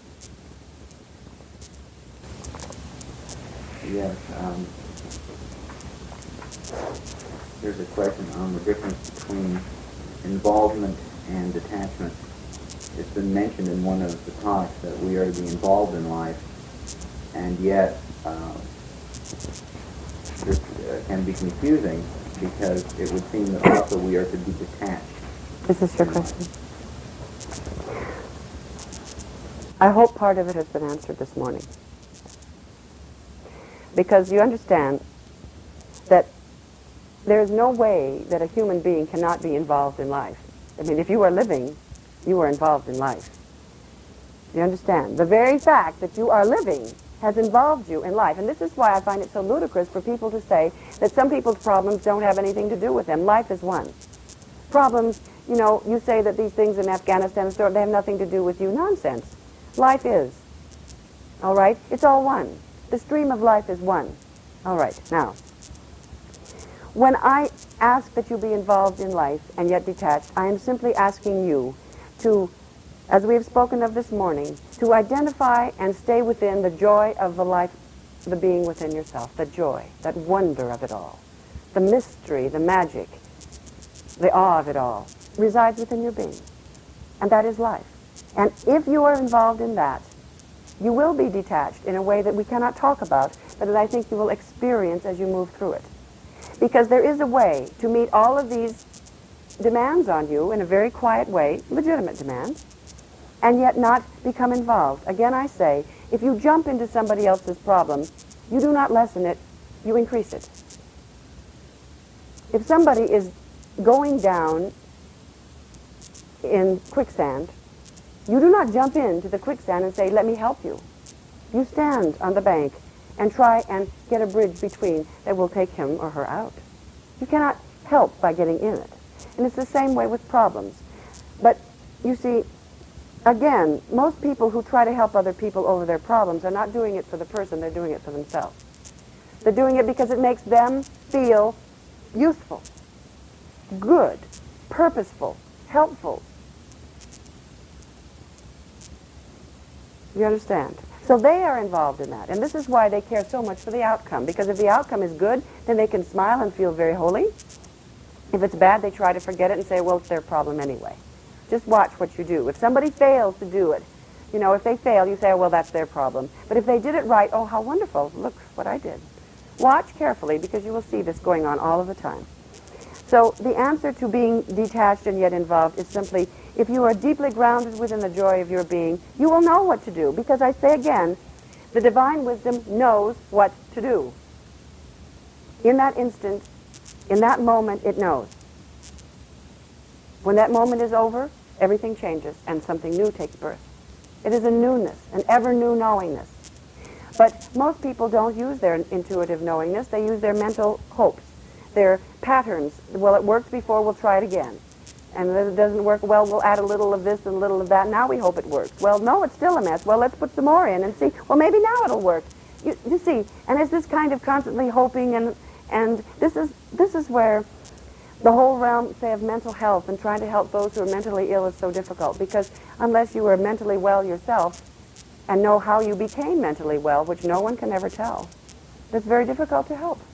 Yes. Here's a question on the difference between involvement and detachment. It's been mentioned in one of the talks that we are to be involved in life, and yet this can be confusing because it would seem that also we are to be detached. Is this your question? I hope part of it has been answered this morning. Because you understand that there is no way that a human being cannot be involved in life. I mean, if you are living, you are involved in life. You understand? The very fact that you are living has involved you in life. And this is why I find it so ludicrous for people to say that some people's problems don't have anything to do with them. Life is one. Problems, you know, you say that these things in Afghanistan, they have nothing to do with you. Nonsense. Life is. All right? It's all one. The stream of life is one. All right. Now, when I ask that you be involved in life and yet detached, I am simply asking you to as we have spoken of this morning, to identify and stay within the joy of the life, the being within yourself, the joy, that wonder of it all, the mystery, the magic, the awe of it all, resides within your being. And that is life. And if you are involved in that, you will be detached in a way that we cannot talk about, but that I think you will experience as you move through it. Because there is a way to meet all of these demands on you in a very quiet way, legitimate demands, and yet not become involved. Again, I say, if you jump into somebody else's problem, you do not lessen it, you increase it. If somebody is going down in quicksand, you do not jump into the quicksand and say, let me help you. You stand on the bank and try and get a bridge between that will take him or her out. You cannot help by getting in it. And it's the same way with problems. But you see, again, most people who try to help other people over their problems are not doing it for the person, they're doing it for themselves. They're doing it because it makes them feel useful, good, purposeful, helpful. You understand? So they are involved in that. And this is why they care so much for the outcome. Because if the outcome is good, then they can smile and feel very holy. If it's bad, they try to forget it and say, well, it's their problem anyway. Just watch what you do. If somebody fails to do it, you know, if they fail, you say, oh, well, that's their problem. But if they did it right, oh, how wonderful. Look what I did. Watch carefully, because you will see this going on all of the time. So the answer to being detached and yet involved is simply, if you are deeply grounded within the joy of your being, you will know what to do. Because I say again, the divine wisdom knows what to do. In that instant, in that moment, it knows. When that moment is over, everything changes and something new takes birth. It is a newness, an ever-new knowingness. But most people don't use their intuitive knowingness. They use their mental hopes, their patterns. Well, it worked before, we'll try it again. And if it doesn't work, well, we'll add a little of this and a little of that. Now we hope it works. Well, no, it's still a mess. Well, let's put some more in and see. Well, maybe now it'll work. You see, and it's this kind of constantly hoping, and this is where the whole realm, say, of mental health and trying to help those who are mentally ill is so difficult. Because unless you are mentally well yourself and know how you became mentally well, which no one can ever tell, it's very difficult to help.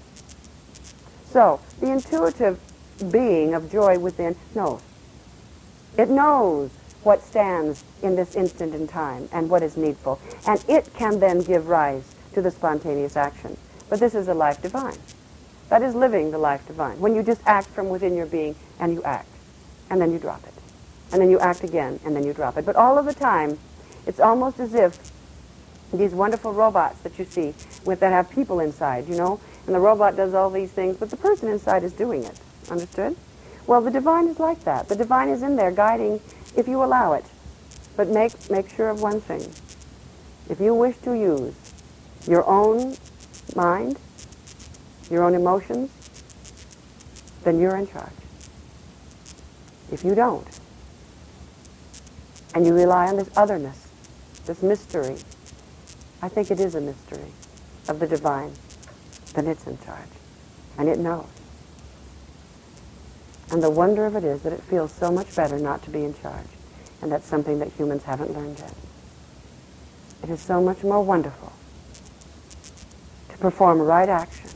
So the intuitive being of joy within knows. It knows what stands in this instant in time and what is needful. And it can then give rise to the spontaneous action. But this is a life divine. That is living the life divine. When you just act from within your being and you act. And then you drop it. And then you act again and then you drop it. But all of the time, it's almost as if these wonderful robots that you see that have people inside, you know, and the robot does all these things, but the person inside is doing it. Understood? Well, the divine is like that. The divine is in there guiding if you allow it. But make sure of one thing. If you wish to use your own mind, your own emotions, then you're in charge. If you don't, and you rely on this otherness, this mystery, I think it is a mystery of the divine, then it's in charge. And it knows. And the wonder of it is that it feels so much better not to be in charge. And that's something that humans haven't learned yet. It is so much more wonderful to perform right action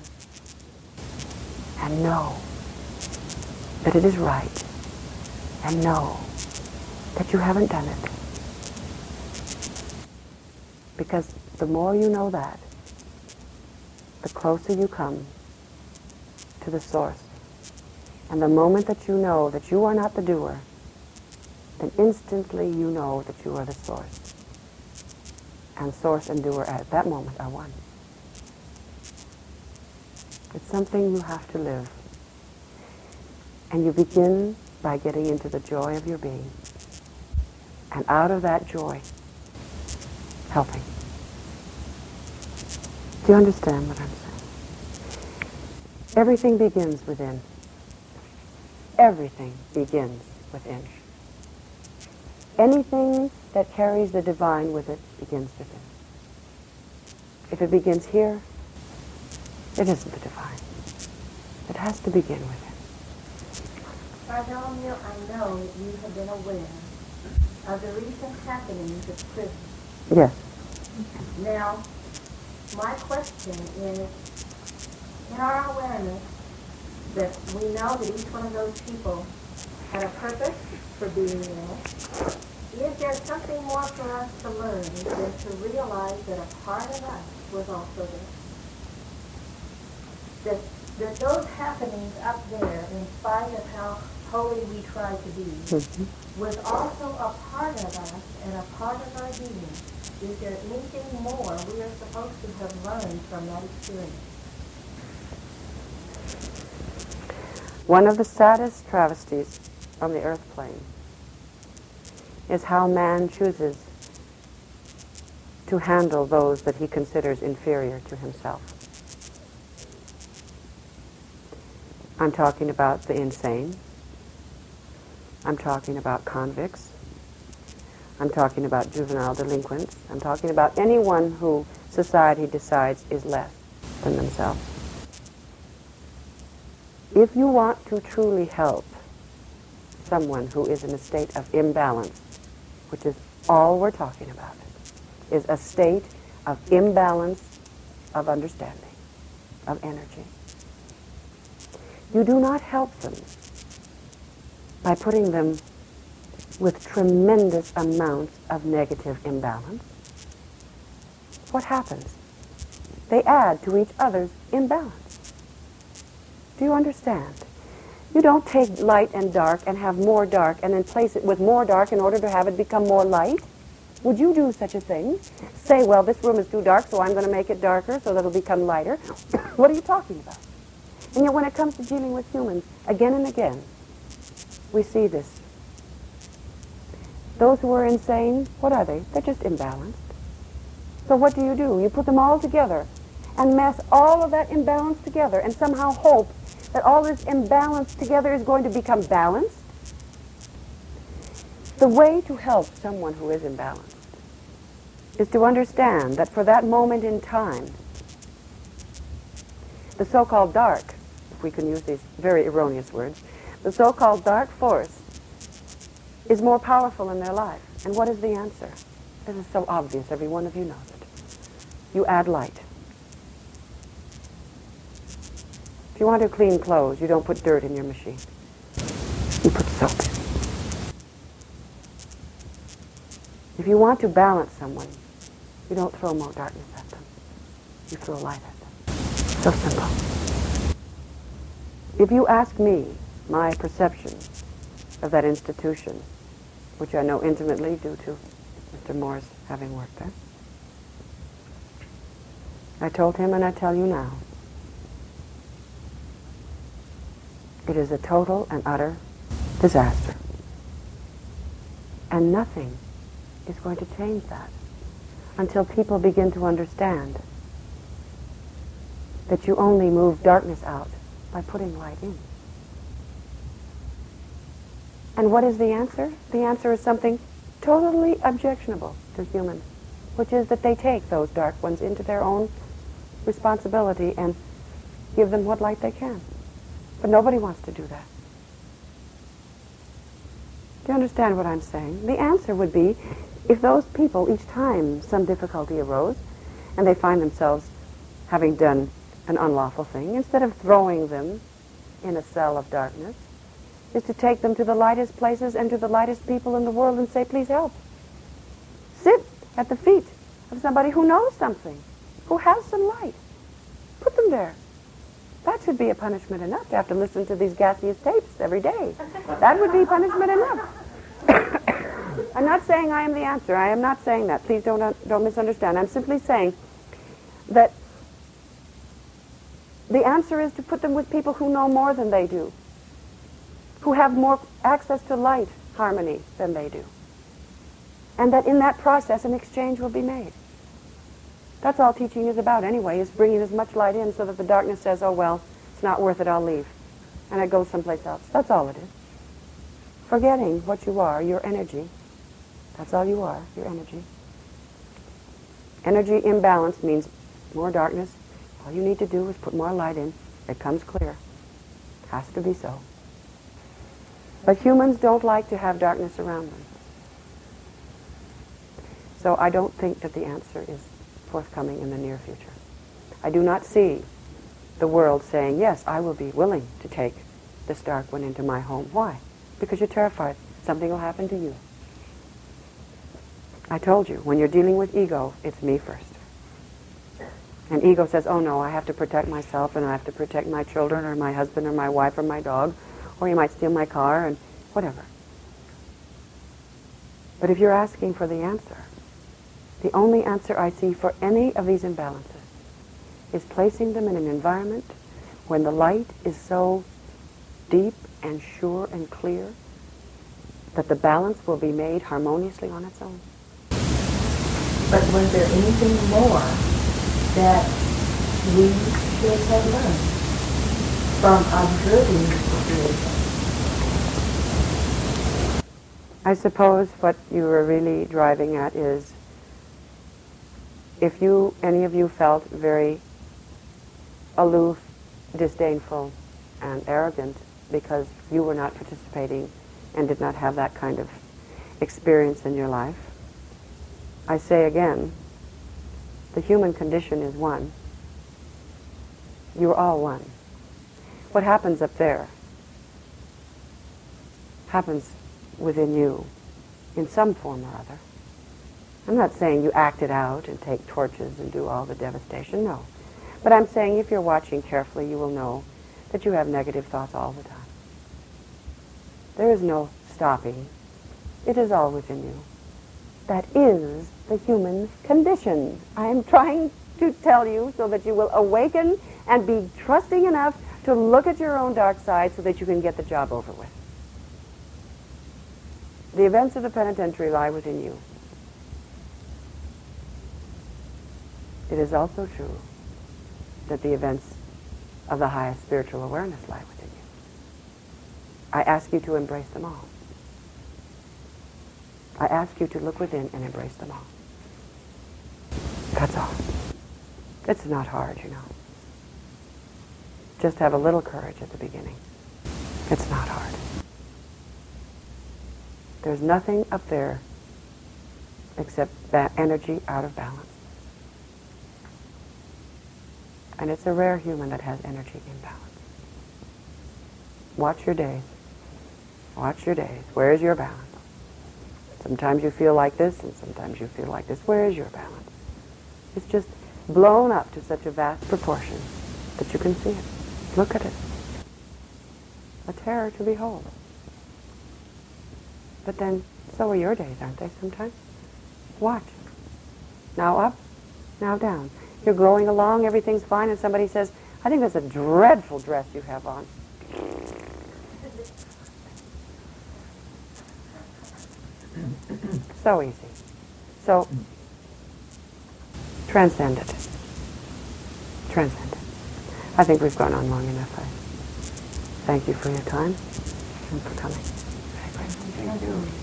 and know that it is right and know that you haven't done it. Because the more you know that, the closer you come to the source. And the moment that you know that you are not the doer, then instantly you know that you are the source. And source and doer at that moment are one. It's something you have to live. And you begin by getting into the joy of your being. And out of that joy, helping. Do you understand what I'm saying? Everything begins within. Everything begins within. Anything that carries the divine with it begins within. If it begins here, it isn't the divine. It has to begin within. Bartholomew, I know that you have been aware of the recent happenings at prison. Yes. Now, my question is, in our awareness that we know that each one of those people had a purpose for being there, is there something more for us to learn than to realize that a part of us was also there? That those happenings up there, in spite of how holy we try to be, was also a part of us and a part of our being. Is there anything more we are supposed to have learned from that experience? One of the saddest travesties on the earth plane is how man chooses to handle those that he considers inferior to himself. I'm talking about the insane. I'm talking about convicts. I'm talking about juvenile delinquents. I'm talking about anyone who society decides is less than themselves. If you want to truly help someone who is in a state of imbalance, which is all we're talking about, is a state of imbalance of understanding, of energy, you do not help them by putting them with tremendous amounts of negative imbalance. What happens? They add to each other's imbalance. Do you understand? You don't take light and dark and have more dark and then place it with more dark in order to have it become more light. Would you do such a thing? Say, well, this room is too dark, so I'm going to make it darker so that it'll become lighter. What are you talking about? And yet when it comes to dealing with humans, again and again, we see this. Those who are insane, what are they? They're just imbalanced. So what do? You put them all together and mass all of that imbalance together and somehow hope that all this imbalance together is going to become balanced. The way to help someone who is imbalanced is to understand that for that moment in time, the so-called dark, if we can use these very erroneous words, the so-called dark force is more powerful in their life. And what is the answer? This is so obvious, every one of you knows it. You add light. If you want to clean clothes, you don't put dirt in your machine. You put soap in. If you want to balance someone, you don't throw more darkness at them. You throw light at them. So simple. If you ask me my perception of that institution, which I know intimately due to Mr. Moore's having worked there, I told him and I tell you now, it is a total and utter disaster. And nothing is going to change that until people begin to understand that you only move darkness out by putting light in. And what is the answer? The answer is something totally objectionable to humans, which is that they take those dark ones into their own responsibility and give them what light they can. But nobody wants to do that. Do you understand what I'm saying? The answer would be, if those people, each time some difficulty arose, and they find themselves having done an unlawful thing, instead of throwing them in a cell of darkness, is to take them to the lightest places and to the lightest people in the world and say, please help. Sit at the feet of somebody who knows something, who has some light. Put them there. That should be a punishment enough to have to listen to these gaseous tapes every day. That would be punishment enough. I'm not saying I am the answer. I am not saying that. Please don't misunderstand. I'm simply saying that the answer is to put them with people who know more than they do, who have more access to light harmony than they do. And that in that process an exchange will be made. That's all teaching is about anyway, is bringing as much light in so that the darkness says, oh well, it's not worth it, I'll leave. And it goes someplace else. That's all it is. Forgetting what you are, your energy. That's all you are, your energy. Energy imbalance means more darkness. All you need to do is put more light in. It comes clear. Has to be so. But humans don't like to have darkness around them. So I don't think that the answer is forthcoming in the near future. I do not see the world saying, yes, I will be willing to take this dark one into my home. Why? Because you're terrified something will happen to you. I told you, when you're dealing with ego, it's me first. And ego says, oh no, I have to protect myself, and I have to protect my children or my husband or my wife or my dog, or you might steal my car and whatever. But if you're asking for the answer, the only answer I see for any of these imbalances is placing them in an environment when the light is so deep and sure and clear that the balance will be made harmoniously on its own. But was there anything more that we should have learned from observing the situation? I suppose what you were really driving at is, if any of you felt very aloof, disdainful, and arrogant because you were not participating and did not have that kind of experience in your life, I say again, the human condition is one. You're all one. What happens up there happens within you in some form or other. I'm not saying you act it out and take torches and do all the devastation, no. But I'm saying if you're watching carefully, you will know that you have negative thoughts all the time. There is no stopping. It is all within you. That is the human condition. I am trying to tell you so that you will awaken and be trusting enough to look at your own dark side so that you can get the job over with. The events of the penitentiary lie within you. It is also true that the events of the highest spiritual awareness lie within you. I ask you to embrace them all. I ask you to look within and embrace them all. That's all. It's not hard, you know. Just have a little courage at the beginning. It's not hard. There's nothing up there except energy out of balance. And it's a rare human that has energy in balance. Watch your days. Watch your days. Where is your balance? Sometimes you feel like this, and sometimes you feel like this. Where is your balance? It's just blown up to such a vast proportion that you can see it. Look at it. A terror to behold. But then, so are your days, aren't they, sometimes? Watch. Now up, now down. You're glowing along, everything's fine, and somebody says, I think that's a dreadful dress you have on. So easy. So, transcend it. Transcend it. I think we've gone on long enough. I thank you for your time and for coming. Very grateful. Thank you.